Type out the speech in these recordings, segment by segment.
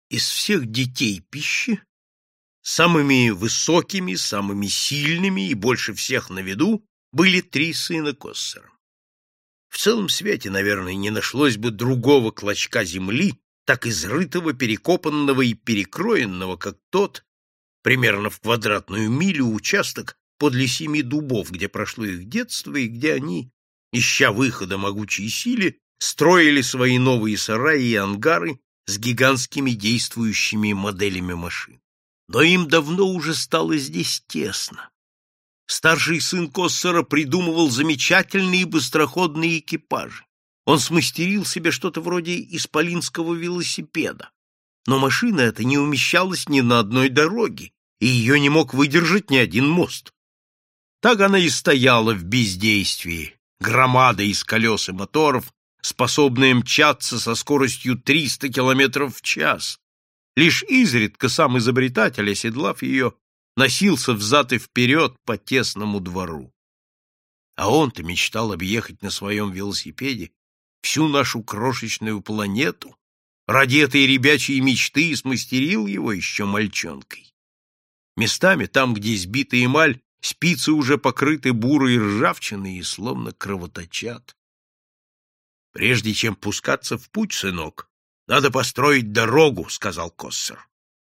Из всех детей пищи самыми высокими, самыми сильными и больше всех на виду были три сына Коссера. В целом свете, наверное, не нашлось бы другого клочка земли, так изрытого, перекопанного и перекроенного, как тот, примерно в квадратную милю участок подле 7 дубов, где прошло их детство и где они, ища выхода могучей силе, строили свои новые сараи и ангары с гигантскими действующими моделями машин. Но им давно уже стало здесь тесно. Старший сын Коссера придумывал замечательные быстроходные экипажи. Он смастерил себе что-то вроде исполинского велосипеда. Но машина эта не умещалась ни на одной дороге, и ее не мог выдержать ни один мост. Так она и стояла в бездействии, громада из колес и моторов, способная мчаться со скоростью 300 километров в час. Лишь изредка сам изобретатель, оседлав ее, носился взад и вперед по тесному двору. А он-то мечтал объехать на своем велосипеде всю нашу крошечную планету, ради этой ребячьей мечты и смастерил его еще мальчонкой. Местами, там, где избита эмаль, спицы уже покрыты бурой ржавчиной и словно кровоточат. «Прежде чем пускаться в путь, сынок, надо построить дорогу», — сказал Коссер.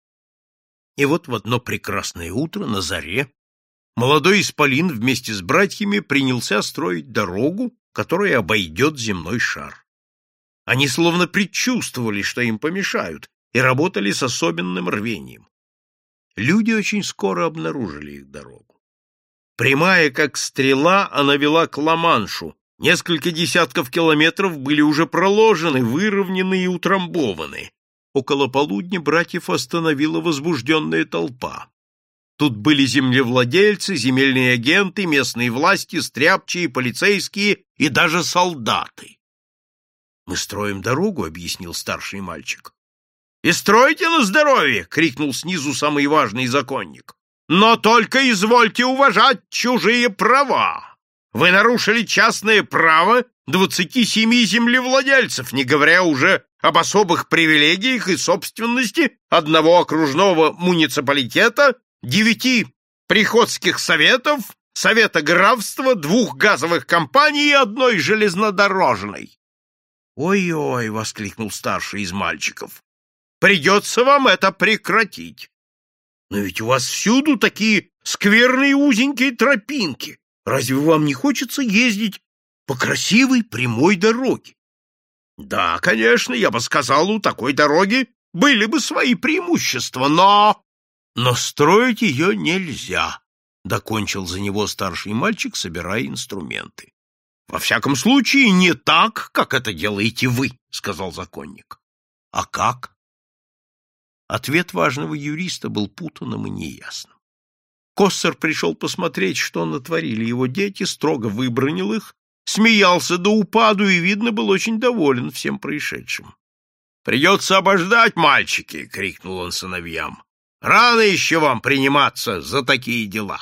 И вот в одно прекрасное утро, на заре, молодой исполин вместе с братьями принялся строить дорогу, которая обойдет земной шар. Они словно предчувствовали, что им помешают, и работали с особенным рвением. Люди очень скоро обнаружили их дорогу. Прямая, как стрела, она вела к Ла-Маншу. Несколько десятков километров были уже проложены, выровнены и утрамбованы. Около полудня братьев остановила возбужденная толпа. Тут были землевладельцы, земельные агенты, местные власти, стряпчие, полицейские и даже солдаты. «Мы строим дорогу», — объяснил старший мальчик. «И стройте на здоровье!» — крикнул снизу самый важный законник. «Но только извольте уважать чужие права! Вы нарушили частное право 27 землевладельцев, не говоря уже об особых привилегиях и собственности одного окружного муниципалитета, 9 приходских советов, совета графства, 2 газовых компаний и 1 железнодорожной». «Ой-ой!» — воскликнул старший из мальчиков. «Придется вам это прекратить. Но ведь у вас всюду такие скверные узенькие тропинки. Разве вам не хочется ездить по красивой прямой дороге?» «Да, конечно, я бы сказал, у такой дороги были бы свои преимущества, но строить ее нельзя», — докончил за него старший мальчик, собирая инструменты. «Во всяком случае, не так, как это делаете вы», — сказал законник. «А как?» Ответ важного юриста был путанным и неясным. Коссер пришел посмотреть, что натворили его дети, строго выбранил их, смеялся до упаду и, видно, был очень доволен всем происшедшим. «Придется обождать, мальчики!» — крикнул он сыновьям. «Рано еще вам приниматься за такие дела!»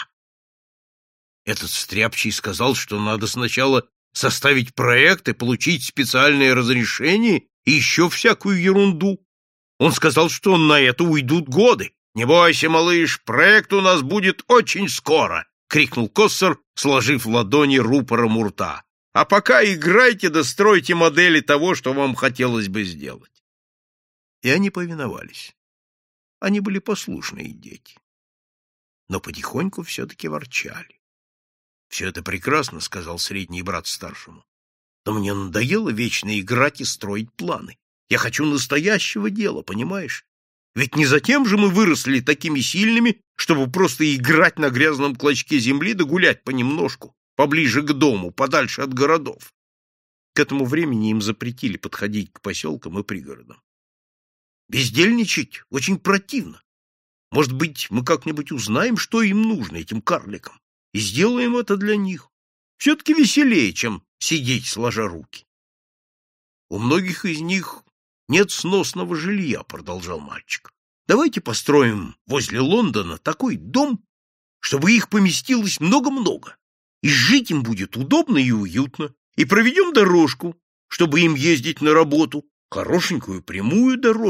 Этот стряпчий сказал, что надо сначала составить проект и получить специальное разрешение и еще всякую ерунду. Он сказал, что на это уйдут годы. «Не бойся, малыш, проект у нас будет очень скоро!» — крикнул Коссер, сложив ладони рупором у рта. «А пока играйте да стройте модели того, что вам хотелось бы сделать». И они повиновались. Они были послушные дети. Но потихоньку все-таки ворчали. «Все это прекрасно», — сказал средний брат старшему. «Но мне надоело вечно играть и строить планы. Я хочу настоящего дела, понимаешь? Ведь не затем же мы выросли такими сильными, чтобы просто играть на грязном клочке земли да гулять понемножку, поближе к дому, подальше от городов». К этому времени им запретили подходить к поселкам и пригородам. «Бездельничать очень противно. Может быть, мы как-нибудь узнаем, что им нужно, этим карликам, и сделаем это для них. Все-таки веселее, чем сидеть сложа руки». «У многих из них нет сносного жилья», — продолжал мальчик. «Давайте построим возле Лондона такой дом, чтобы их поместилось много-много, и жить им будет удобно и уютно, и проведем дорожку, чтобы им ездить на работу, хорошенькую прямую дорожку,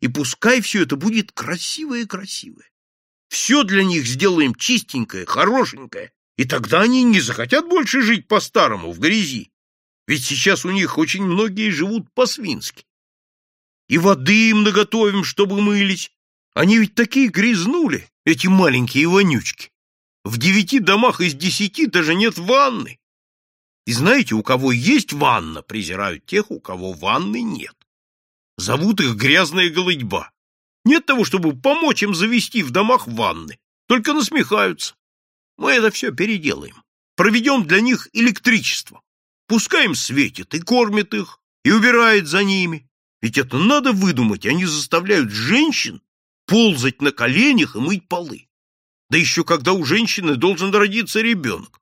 и пускай все это будет красивое-красивое. Все для них сделаем чистенькое, хорошенькое, и тогда они не захотят больше жить по-старому, в грязи. Ведь сейчас у них очень многие живут по-свински. И воды им наготовим, чтобы мылись. Они ведь такие грязнули, эти маленькие вонючки. В 9 домах из 10 даже нет ванны. И знаете, у кого есть ванна, презирают тех, у кого ванны нет. Зовут их грязная голыдьба. Нет того, чтобы помочь им завести в домах ванны, только насмехаются. Мы это все переделаем. Проведем для них электричество. Пускай им светит и кормит их, и убирает за ними. Ведь это надо выдумать, они заставляют женщин ползать на коленях и мыть полы. Да еще когда у женщины должен родиться ребенок.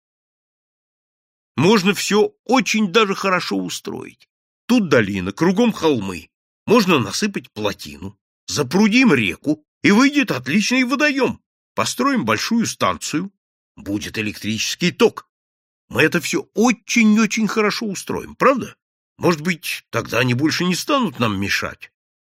Можно все очень даже хорошо устроить. Тут долина, кругом холмы. Можно насыпать плотину, запрудим реку, и выйдет отличный водоем. Построим большую станцию, будет электрический ток. Мы это все очень-очень хорошо устроим, правда? Может быть, тогда они больше не станут нам мешать?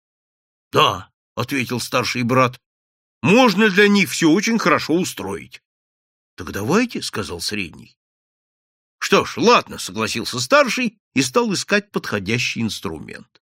— Да, — ответил старший брат, — можно для них все очень хорошо устроить. — Так давайте, — сказал средний. — Что ж, ладно, — согласился старший и стал искать подходящий инструмент.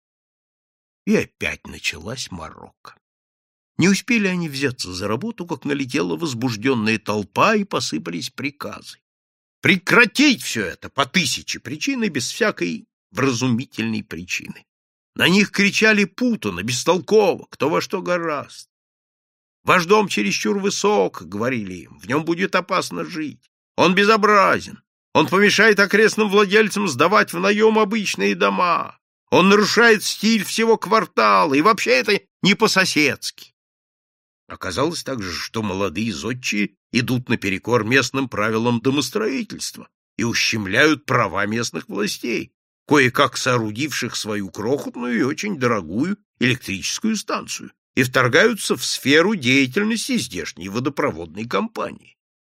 И опять началась морока. Не успели они взяться за работу, как налетела возбужденная толпа, и посыпались приказы. Прекратить все это по 1000 причин и без всякой вразумительной причины. На них кричали путано, бестолково, кто во что гораст. «Ваш дом чересчур высок», — говорили им, — «в нем будет опасно жить. Он безобразен. Он помешает окрестным владельцам сдавать в наем обычные дома. Он нарушает стиль всего квартала, и вообще это не по-соседски». Оказалось также, что молодые зодчие идут наперекор местным правилам домостроительства и ущемляют права местных властей, кое-как соорудивших свою крохотную и очень дорогую электрическую станцию, и вторгаются в сферу деятельности здешней водопроводной компании.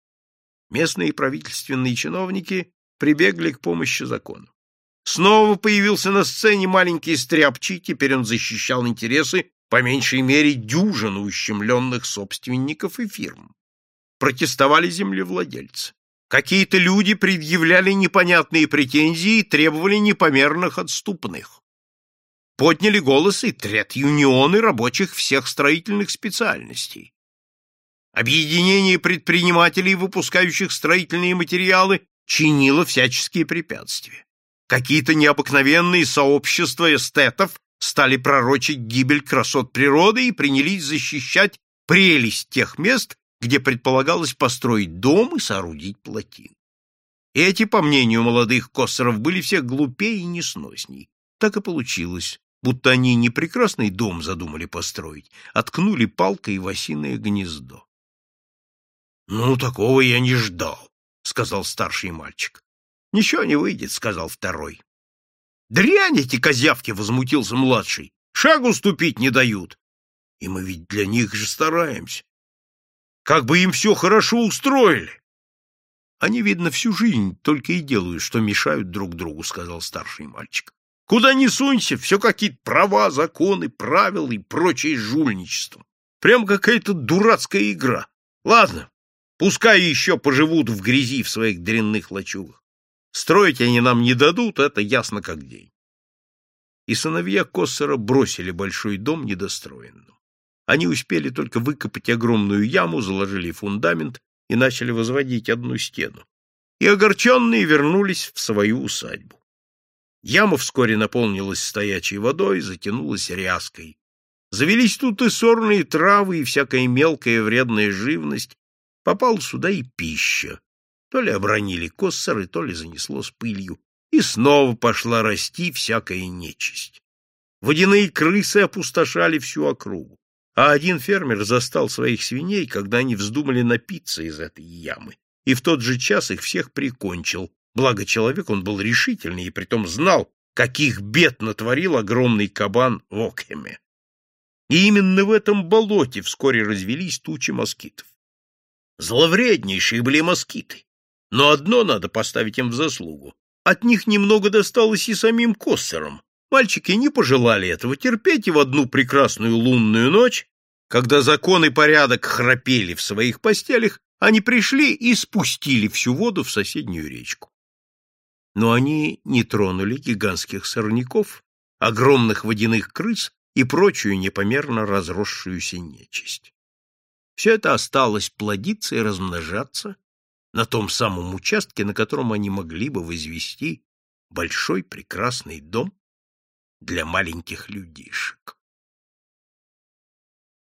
Местные правительственные чиновники прибегли к помощи закона. Снова появился на сцене маленький стряпчий, теперь он защищал интересы по меньшей мере дюжины ущемленных собственников и фирм. Протестовали землевладельцы. Какие-то люди предъявляли непонятные претензии и требовали непомерных отступных. Подняли голос и трет-юнионы рабочих всех строительных специальностей. Объединение предпринимателей, выпускающих строительные материалы, чинило всяческие препятствия. Какие-то необыкновенные сообщества эстетов стали пророчить гибель красот природы и принялись защищать прелесть тех мест, где предполагалось построить дом и соорудить плотину. Эти, по мнению молодых коссоров, были все глупее и несносней. Так и получилось, будто они не прекрасный дом задумали построить, а ткнули палкой в осиное гнездо. — Ну, такого я не ждал, — сказал старший мальчик. — Ничего не выйдет, — сказал второй. — Дрянь эти козявки, — возмутился младший, — шагу ступить не дают. И мы ведь для них же стараемся. Как бы им все хорошо устроили. Они, видно, всю жизнь только и делают, что мешают друг другу, — сказал старший мальчик. Куда ни сунься, все какие-то права, законы, правила и прочее жульничество. Прям какая-то дурацкая игра. Ладно, пускай еще поживут в грязи в своих дрянных лачугах. Строить они нам не дадут, это ясно как день. И сыновья Коссора бросили большой дом недостроенным. Они успели только выкопать огромную яму, заложили фундамент и начали возводить одну стену. И огорченные вернулись в свою усадьбу. Яма вскоре наполнилась стоячей водой, затянулась ряской. Завелись тут и сорные травы, и всякая мелкая вредная живность. Попала сюда и пища. То ли обронили коссоры, то ли занесло с пылью. И снова пошла расти всякая нечисть. Водяные крысы опустошали всю округу. А один фермер застал своих свиней, когда они вздумали напиться из этой ямы, и в тот же час их всех прикончил. Благо человек он был решительный и притом знал, каких бед натворил огромный кабан в Окхеме. И именно в этом болоте вскоре развелись тучи москитов. Зловреднейшие были москиты, но одно надо поставить им в заслугу. От них немного досталось и самим коссорам. Мальчики не пожелали этого терпеть, и в одну прекрасную лунную ночь, когда закон и порядок храпели в своих постелях, они пришли и спустили всю воду в соседнюю речку. Но они не тронули гигантских сорняков, огромных водяных крыс и прочую непомерно разросшуюся нечисть. Все это осталось плодиться и размножаться на том самом участке, на котором они могли бы возвести большой прекрасный дом для маленьких людишек.